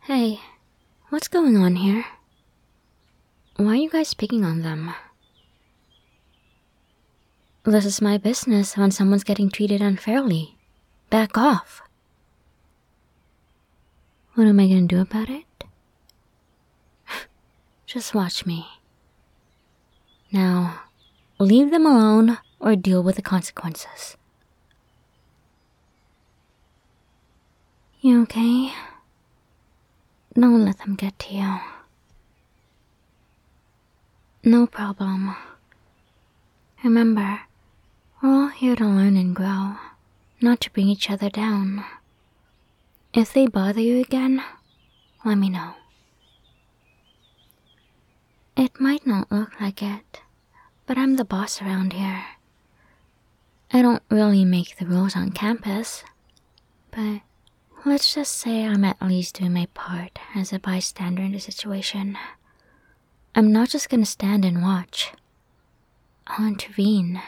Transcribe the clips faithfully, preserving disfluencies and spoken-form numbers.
Hey, what's going on here? Why are you guys picking on them? This is my business when someone's getting treated unfairly. Back off. What am I gonna do about it? Just watch me. Now, leave them alone or deal with the consequences. You okay? Don't let them get to you. No problem. Remember, we're all here to learn and grow, not to bring each other down. If they bother you again, let me know. It might not look like it, but I'm the boss around here. I don't really make the rules on campus, but let's just say I'm at least doing my part as a bystander in the situation. I'm not just gonna stand and watch. I'll intervene.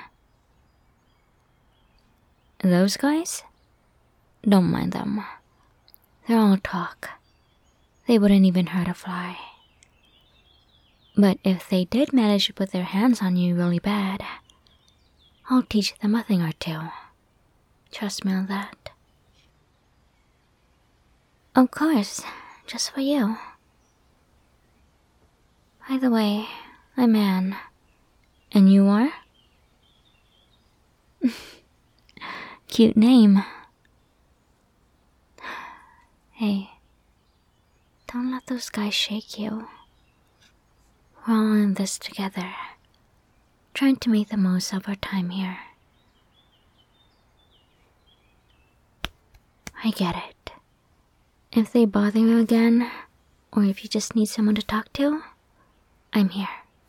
Those guys? Don't mind them. They're all talk. They wouldn't even hurt a fly. But if they did manage to put their hands on you really bad, I'll teach them a thing or two. Trust me on that. Of course, just for you. By the way, I'm Anne. And you are? Cute name. Hey, don't let those guys shake you. We're all in this together, trying to make the most of our time here. I get it. If they bother you again, or if you just need someone to talk to, I'm here.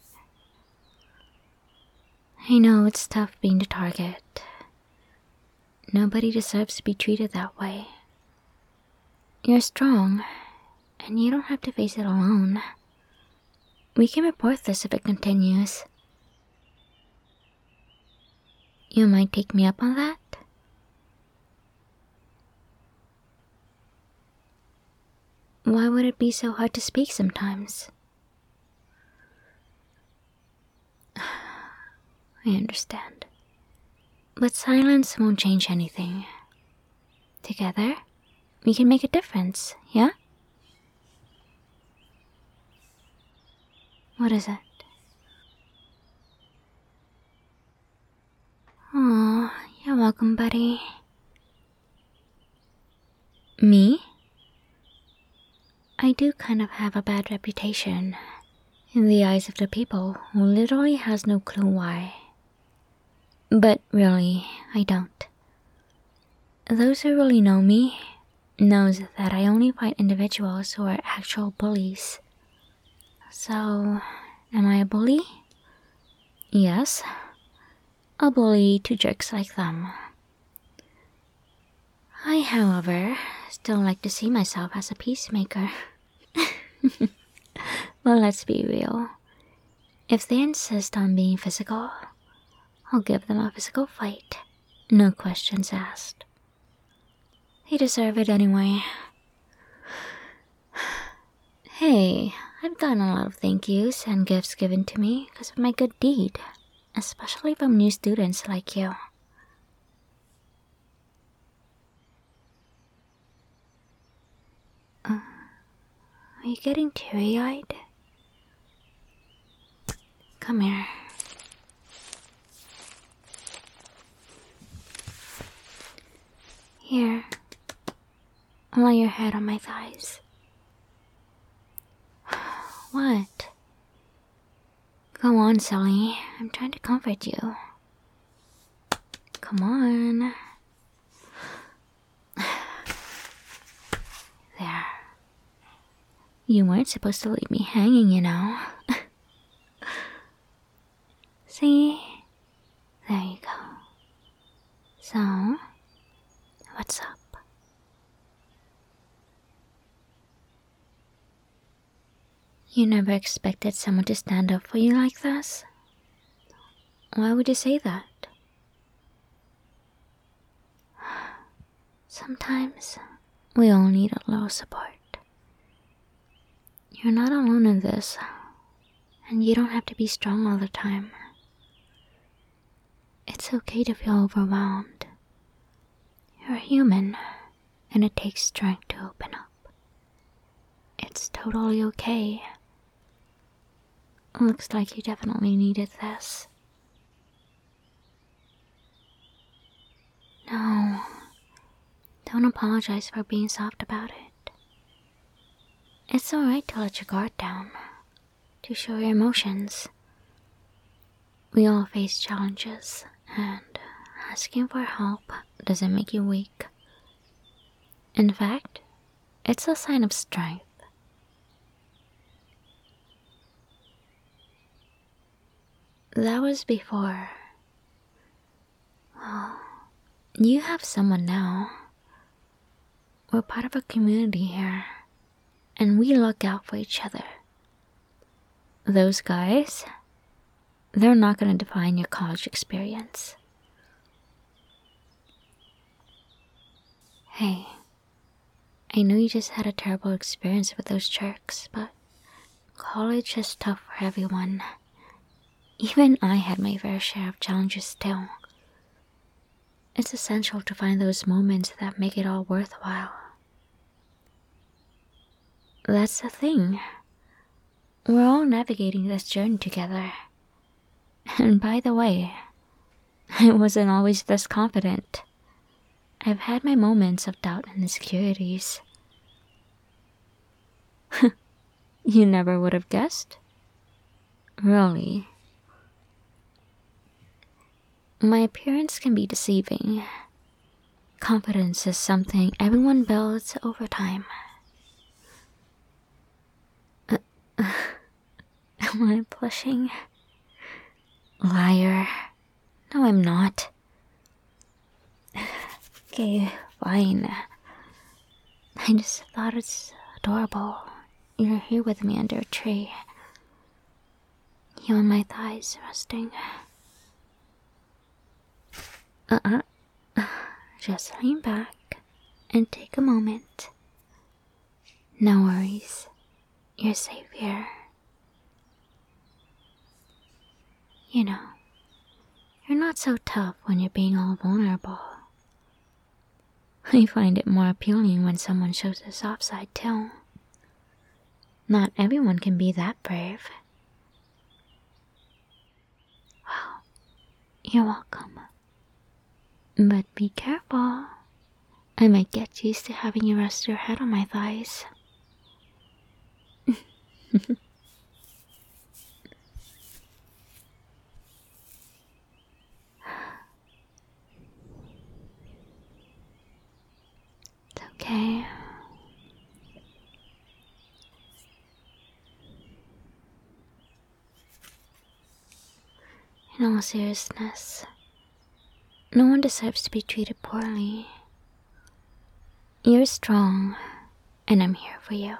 I know it's tough being the target. Nobody deserves to be treated that way. You're strong, and you don't have to face it alone. We can report this if it continues. You might take me up on that? Why would it be so hard to speak sometimes? I understand. But silence won't change anything. Together, we can make a difference, yeah? What is it? Aw, you're welcome, buddy. Me? I do kind of have a bad reputation in the eyes of the people who literally has no clue why. But really, I don't. Those who really know me knows that I only fight individuals who are actual bullies. So, am I a bully? Yes. A bully to jerks like them. I, however, still like to see myself as a peacemaker. Well, let's be real. If they insist on being physical, I'll give them a physical fight. No questions asked. They deserve it anyway. Hey, I've gotten a lot of thank yous and gifts given to me because of my good deed, especially from new students like you. Uh, are you getting teary-eyed? Come here. Here, lay your head on my thighs. What? Go on, Sully. I'm trying to comfort you. Come on. There. You weren't supposed to leave me hanging, you know. See? There you go. So, what's up? You never expected someone to stand up for you like this? Why would you say that? Sometimes we all need a little support. You're not alone in this, and you don't have to be strong all the time. It's okay to feel overwhelmed. You're human, and it takes strength to open up. It's totally okay. Looks like you definitely needed this. No, don't apologize for being soft about it. It's alright to let your guard down, to show your emotions. We all face challenges, and asking for help doesn't make you weak. In fact, it's a sign of strength. That was before. Well, you have someone now. We're part of a community here, and we look out for each other. Those guys, they're not going to define your college experience. Hey, I know you just had a terrible experience with those jerks, but college is tough for everyone. Even I had my fair share of challenges too. It's essential to find those moments that make it all worthwhile. That's the thing. We're all navigating this journey together. And by the way, I wasn't always this confident. I've had my moments of doubt and insecurities. You never would have guessed? Really? My appearance can be deceiving. Confidence is something everyone builds over time. Uh, uh, am I blushing? Liar. No, I'm not. Okay, fine. I just thought it's adorable. You're here with me under a tree. You on my thighs resting. Uh-uh. Just lean back and take a moment. No worries. You're safe here. You know, you're not so tough when you're being all vulnerable. I find it more appealing when someone shows the soft side too. Not everyone can be that brave. Well, you're welcome. But be careful. I might get used to having you rest your head on my thighs. It's okay. In all seriousness, no one deserves to be treated poorly. You're strong, and I'm here for you.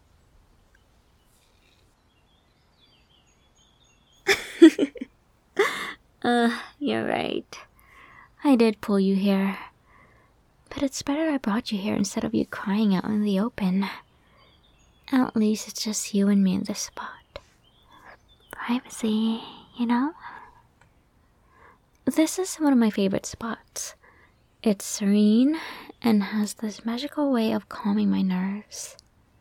uh, you're right. I did pull you here. But it's better I brought you here instead of you crying out in the open. At least it's just you and me in this spot. Privacy, you know? This is one of my favorite spots. It's serene and has this magical way of calming my nerves.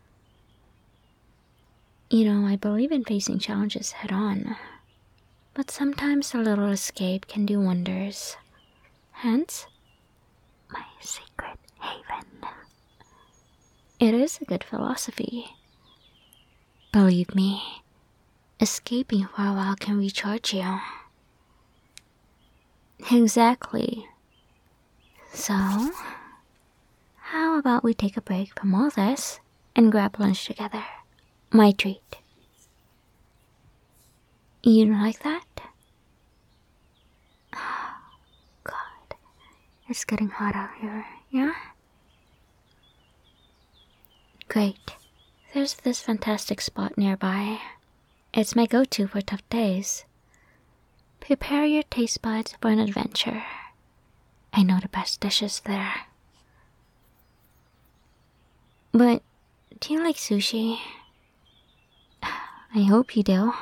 You know, I believe in facing challenges head on, but sometimes a little escape can do wonders. Hence, my secret haven. It is a good philosophy. Believe me, escaping for a while can recharge you. Exactly. So, how about we take a break from all this and grab lunch together? My treat. You like that? Oh, God. It's getting hot out here, yeah? Great. There's this fantastic spot nearby. It's my go-to for tough days. Prepare your taste buds for an adventure. I know the best dishes there. But, do you like sushi? I hope you do.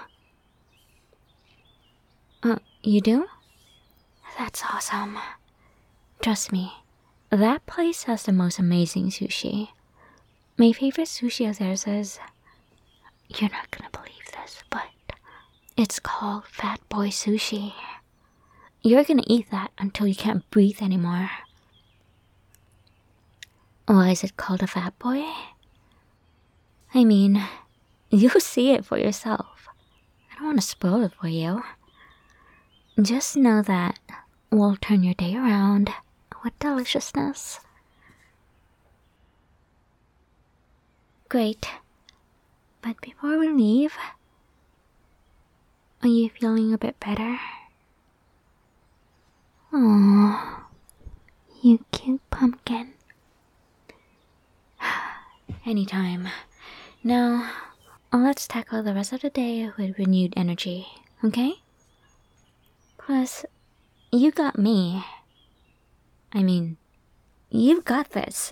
Uh, you do? That's awesome. Trust me, that place has the most amazing sushi. My favorite sushi of theirs is... You're not gonna believe this, but it's called Fat Boy Sushi. You're gonna eat that until you can't breathe anymore. Why is it called a Fat Boy? I mean, you'll see it for yourself. I don't want to spoil it for you. Just know that we'll turn your day around with deliciousness. Great. But before we leave, are you feeling a bit better? Oh, you cute pumpkin. Anytime. Now, let's tackle the rest of the day with renewed energy, okay? Plus, you got me. I mean, you've got this.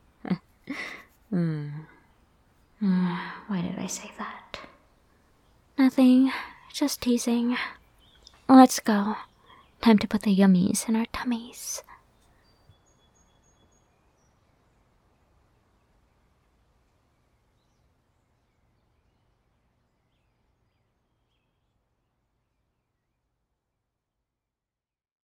Hmm. Why did I say that? Nothing, just teasing. Let's go. Time to put the yummies in our tummies.